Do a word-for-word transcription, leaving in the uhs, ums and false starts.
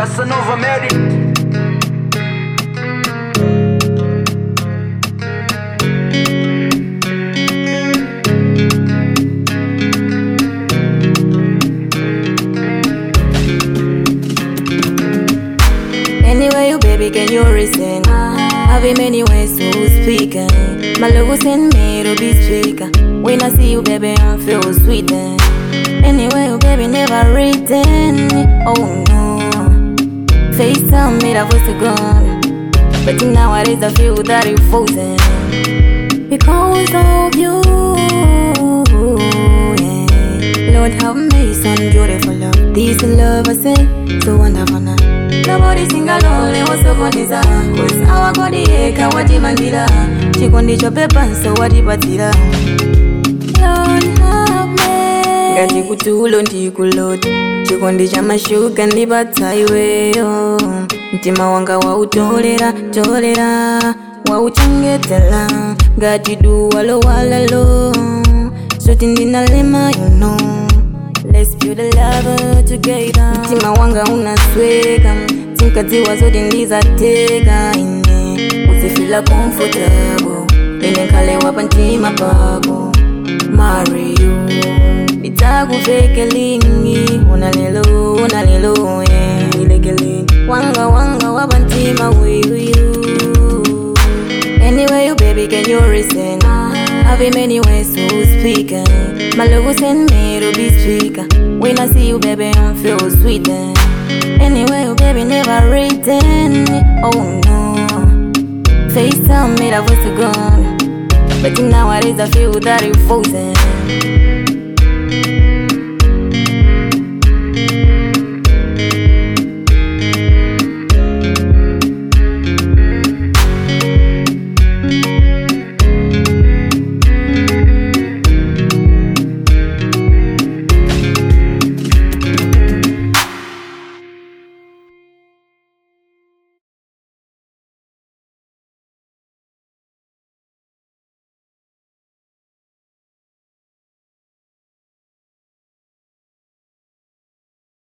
Bossa Nova Mary. Anyway, you baby, can you listen? Have many ways to speak. My love will send me to be speaker. When I see you, baby, I feel sweet. Anyway, you baby, never written. Oh no, FaceTime made a voice to gone. But nowadays I feel that you're frozen because of you. Yeah. Lord have mercy on beautiful love. This love I say, so wonderful now. Nobody sing alone, they was so goniza. Cause our God eka wati mandira. Chikondi chopepa so wati batira. Lord have mercy. Ngati kutulo ndikuloti. Chikondi cha mashuka ndibata iweyo. Mtima wanga wa utolera, tolera. Wa uchangetela. Ngati duwalo walalo. Shoti ndinalema you know. Let's build a love together. Mtima wanga unasweka. Tinkadziwa zote ndizateka ine. Usifila comfortable. Ine kale wapa ntima pako. Marry you. Nitakuveke lingi. Una lelo, una lelo yeah. Ilegele. Wanga wanga wapa ntima with you. Anyway you baby can you listen? Have many ways to speak. My love will send me to be speaker. When I see you baby I feel sweet. Anyway you baby never written. Oh no, FaceTime made a voice to gone. But nowadays I feel that you're frozen